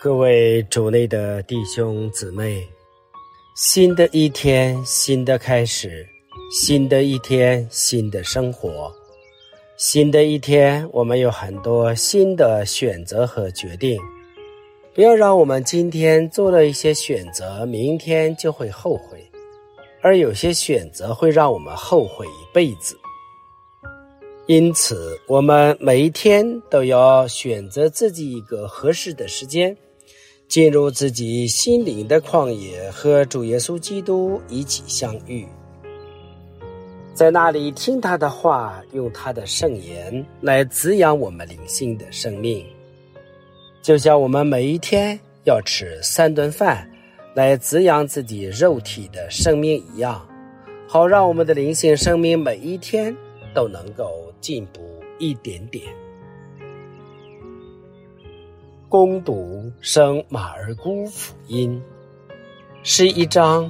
各位主内的弟兄姊妹，新的一天，新的开始，新的一天，新的生活，新的一天，我们有很多新的选择和决定。不要让我们今天做了一些选择，明天就会后悔，而有些选择会让我们后悔一辈子。因此，我们每一天都要选择自己一个合适的时间，进入自己心灵的旷野，和主耶稣基督一起相遇，在那里听他的话，用他的圣言来滋养我们灵性的生命。就像我们每一天要吃3顿饭来滋养自己肉体的生命一样，好让我们的灵性生命每一天都能够进步一点点。恭读圣马尔谷福音11章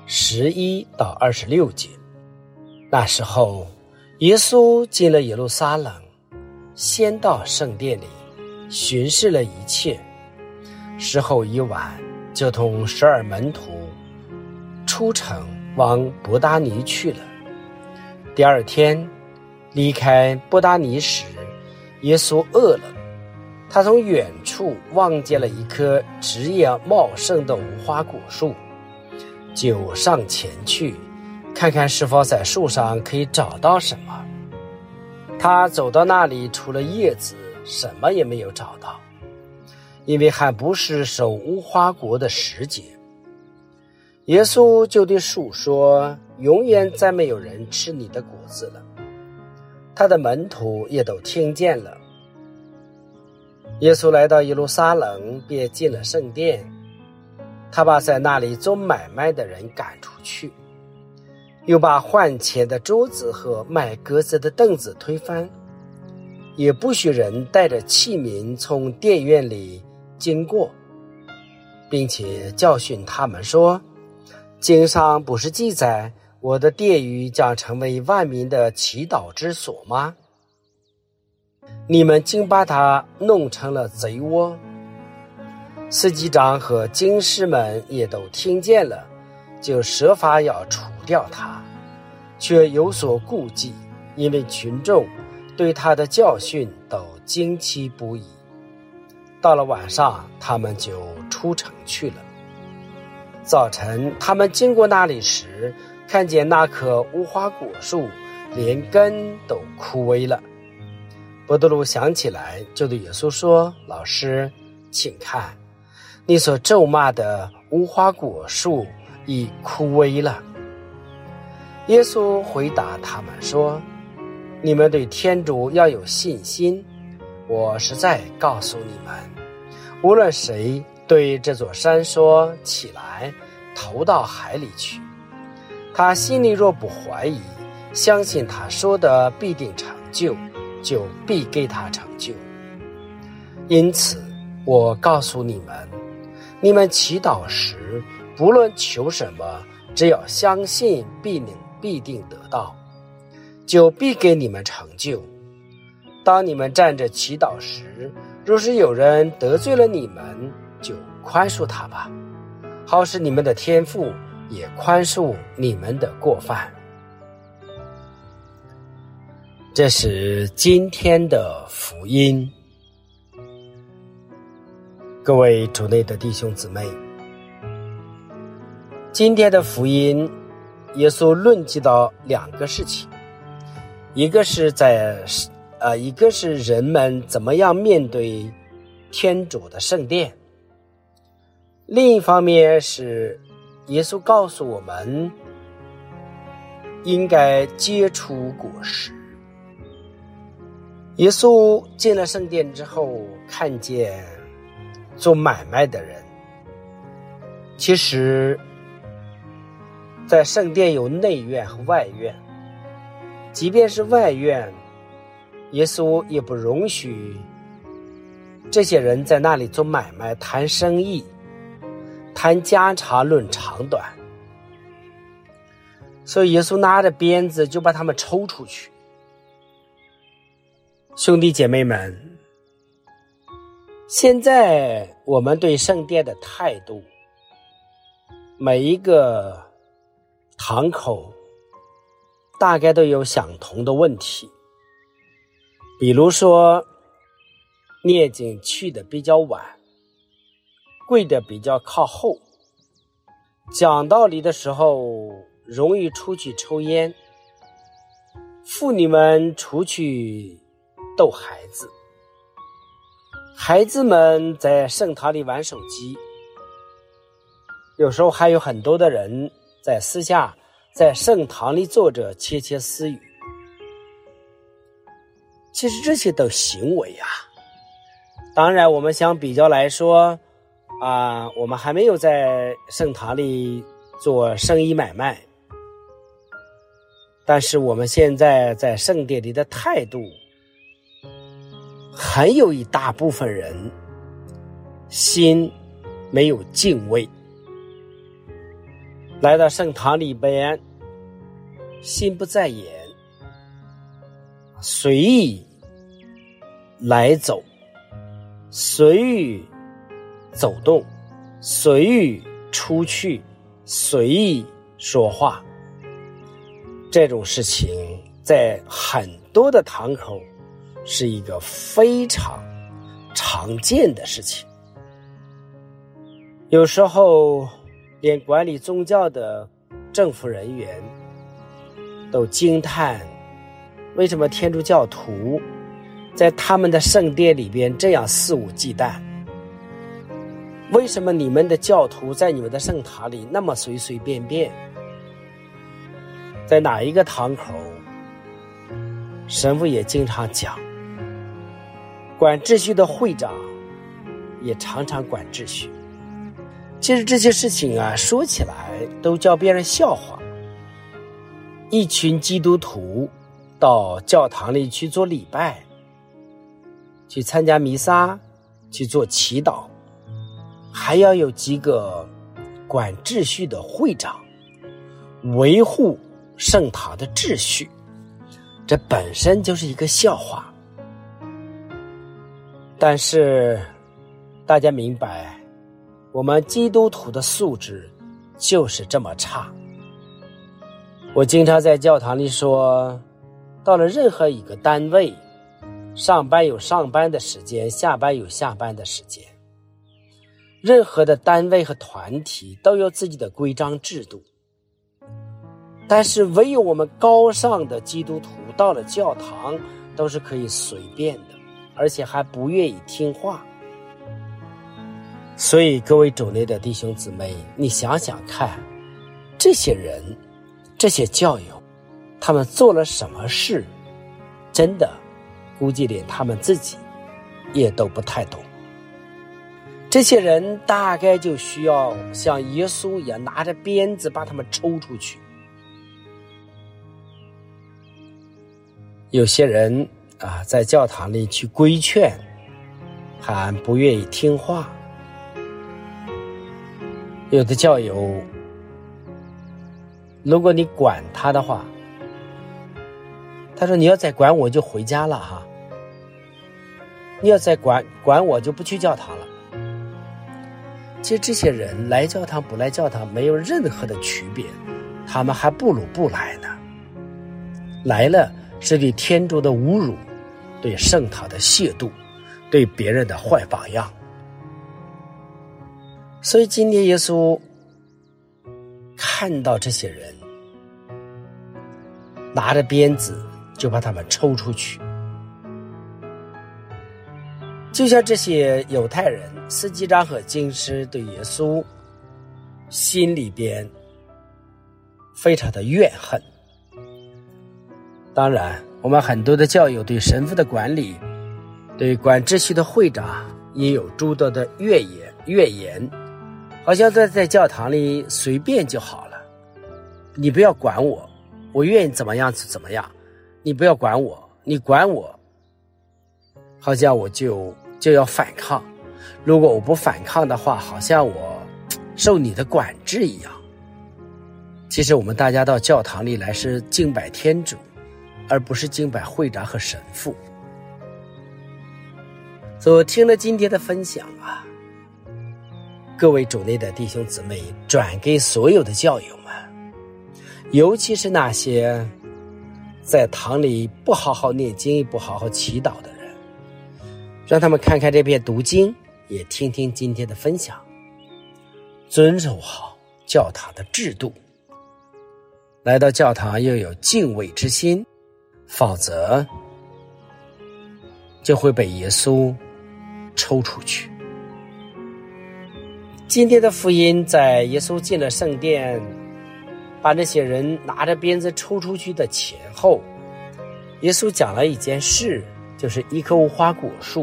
11到26节。那时候，耶稣进了耶路撒冷，先到圣殿里巡视了一切。时候已晚，就同12门徒出城往伯大尼去了。第二天离开伯大尼时，耶稣饿了，他从远处望见了一棵枝叶茂盛的无花果树，就上前去看看是否在树上可以找到什么。他走到那里，除了叶子什么也没有找到，因为还不是收无花果的时节。耶稣就对树说，永远再没有人吃你的果子了。他的门徒也都听见了。耶稣来到耶路撒冷，便进了圣殿，他把在那里做买卖的人赶出去，又把换钱的桌子和卖鸽子的凳子推翻，也不许人带着器皿从殿院里经过，并且教训他们说，经上不是记载我的殿宇将成为万民的祈祷之所吗？你们竟把它弄成了贼窝。司祭长和经师们也都听见了，就设法要除掉他，却有所顾忌，因为群众对他的教训都惊奇不已。到了晚上，他们就出城去了。早晨，他们经过那里时，看见那棵无花果树连根都枯萎了。伯多禄想起来，就对耶稣说，老师，请看，你所咒骂的无花果树已枯萎了。耶稣回答他们说，你们对天主要有信心，我实在告诉你们，无论谁对这座山说，起来投到海里去，他心里若不怀疑，相信他说的必定成就，就必给他成就。因此我告诉你们，你们祈祷时，不论求什么，只要相信必定得到，就必给你们成就。当你们站着祈祷时，若是有人得罪了你们，就宽恕他吧，好使你们的天父也宽恕你们的过犯。这是今天的福音。各位主内的弟兄姊妹，今天的福音，耶稣论及到2个事情，一个是人们怎么样面对天主的圣殿，另一方面是耶稣告诉我们应该结出果实。耶稣进了圣殿之后，看见做买卖的人。其实在圣殿有内院和外院，即便是外院，耶稣也不容许这些人在那里做买卖，谈生意，谈家长论长短。所以耶稣拿着鞭子就把他们抽出去。兄弟姐妹们， 现在我们对圣殿的态度，每一个堂口大概都有相同的问题。比如说念经去的比较晚，跪的比较靠后，讲道理的时候容易出去抽烟，妇女们出去逗孩子，孩子们在圣堂里玩手机，有时候还有很多的人在私下在圣堂里坐着窃窃私语。其实这些都行为啊，当然我们相比较来说我们还没有在圣堂里做生意买卖，但是我们现在在圣殿里的态度，很有一大部分人心没有敬畏，来到圣堂里边心不在焉，随意来走，随意走动，随意出去，随意说话。这种事情在很多的堂口是一个非常常见的事情。有时候连管理宗教的政府人员都惊叹，为什么天主教徒在他们的圣殿里边这样肆无忌惮？为什么你们的教徒在你们的圣堂里那么随随便便？在哪一个堂口，神父也经常讲，管秩序的会长也常常管秩序。其实这些事情说起来都叫别人笑话。一群基督徒到教堂里去做礼拜，去参加弥撒，去做祈祷，还要有几个管秩序的会长维护圣堂的秩序，这本身就是一个笑话。但是大家明白，我们基督徒的素质就是这么差。我经常在教堂里说，到了任何一个单位，上班有上班的时间，下班有下班的时间。任何的单位和团体都有自己的规章制度，但是唯有我们高尚的基督徒到了教堂都是可以随便的，而且还不愿意听话。所以各位主内的弟兄姊妹，你想想看，这些人，这些教友，他们做了什么事，真的估计连他们自己也都不太懂。这些人大概就需要像耶稣一样拿着鞭子把他们抽出去。有些人在教堂里去规劝，还不愿意听话。有的教友，如果你管他的话，他说你要再管我就回家了哈，你要再管我就不去教堂了。其实这些人来教堂不来教堂没有任何的区别，他们还不如不来呢。来了是对天主的侮辱，对圣堂的亵渎，对别人的坏榜样。所以今天耶稣看到这些人拿着鞭子就把他们抽出去。就像这些犹太人司祭长和经师对耶稣心里边非常的怨恨。当然我们很多的教友对神父的管理，对管秩序的会长也有诸多的怨言，好像在教堂里随便就好了，你不要管我，我愿意怎么样就怎么样，你不要管我，你管我好像我就要反抗，如果我不反抗的话，好像我受你的管制一样。其实我们大家到教堂里来是敬拜天主，而不是敬拜会长和神父。 所听了今天的分享啊，各位主内的弟兄姊妹，转给所有的教友们，尤其是那些在堂里不好好念经不好好祈祷的人，让他们看看这篇读经，也听听今天的分享，遵守好教堂的制度，来到教堂又有敬畏之心，否则就会被耶稣抽出去。今天的福音在耶稣进了圣殿，把那些人拿着鞭子抽出去的前后，耶稣讲了一件事，就是一棵无花果树。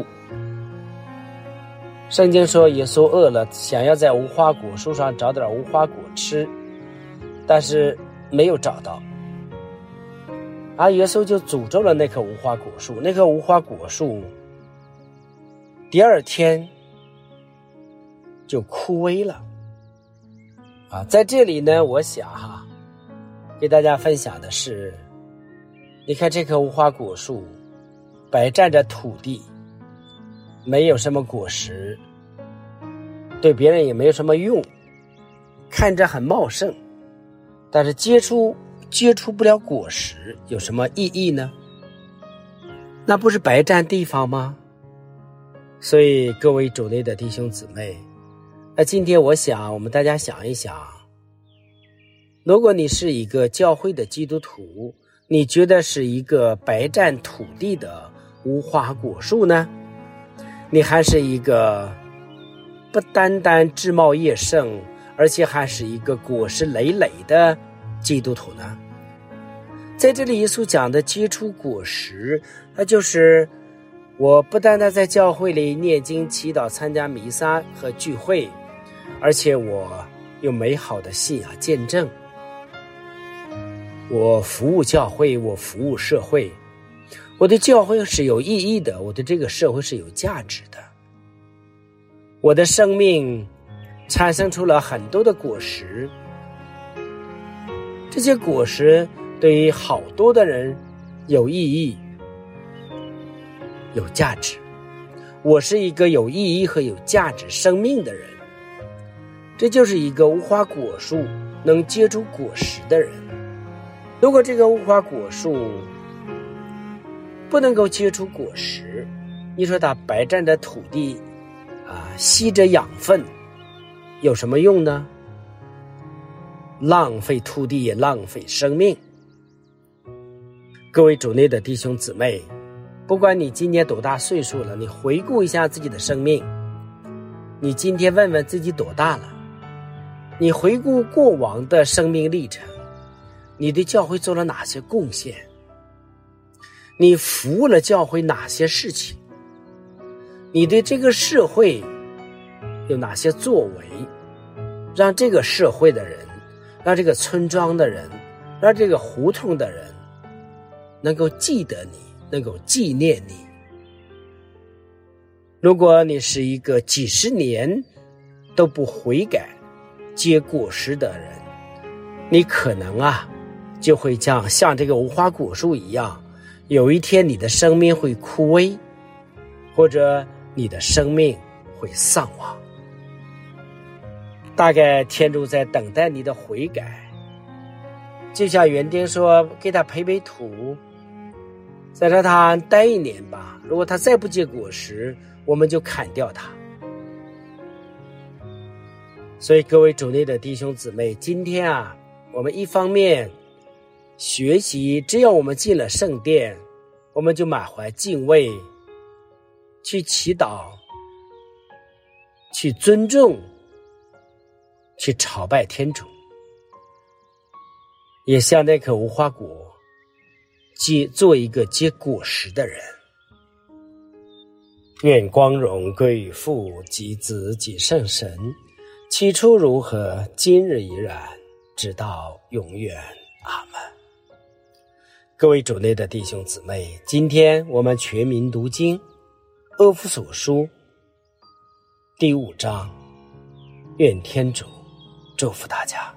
圣经说耶稣饿了，想要在无花果树上找点无花果吃，但是没有找到，而耶稣就诅咒了那棵无花果树。那棵无花果树第二天就枯萎了在这里呢，我想给大家分享的是，你看这棵无花果树白占着土地，没有什么果实，对别人也没有什么用，看着很茂盛，但是结出不了果实，有什么意义呢？那不是白占地方吗？所以各位主内的弟兄姊妹，那今天我想我们大家想一想，如果你是一个教会的基督徒，你觉得是一个白占土地的无花果树呢，你还是一个不单单枝茂叶盛，而且还是一个果实累累的基督徒呢？在这里耶稣讲的结出果实，那就是我不单单在教会里念经祈祷参加弥撒和聚会，而且我有美好的信仰见证，我服务教会，我服务社会，我对教会是有意义的，我对这个社会是有价值的，我的生命产生出了很多的果实，这些果实对于好多的人有意义有价值，我是一个有意义和有价值生命的人，这就是一个无花果树能结出果实的人。如果这个无花果树不能够结出果实，你说它白占着土地吸着养分，有什么用呢？浪费土地也浪费生命。各位主内的弟兄姊妹，不管你今年多大岁数了，你回顾一下自己的生命，你今天问问自己多大了，你回顾过往的生命历程，你对教会做了哪些贡献，你服务了教会哪些事情，你对这个社会有哪些作为，让这个社会的人，让这个村庄的人，让这个胡同的人能够记得你，能够纪念你。如果你是一个几十年都不悔改结果实的人，你可能就会像这个无花果树一样，有一天你的生命会枯萎，或者你的生命会丧亡。大概天主在等待你的悔改，就像园丁说，给他培培土，再让他待1年吧，如果他再不结果实，我们就砍掉他。所以各位主内的弟兄姊妹，今天我们一方面学习，只要我们进了圣殿，我们就满怀敬畏，去祈祷，去尊重，去朝拜天主，也像那棵无花果做一个结果实的人。愿光荣归于父及子及圣神，起初如何，今日已然，直到永远。阿们。各位主内的弟兄姊妹，今天我们全民读经阿弗所书第5章，愿天主祝福大家。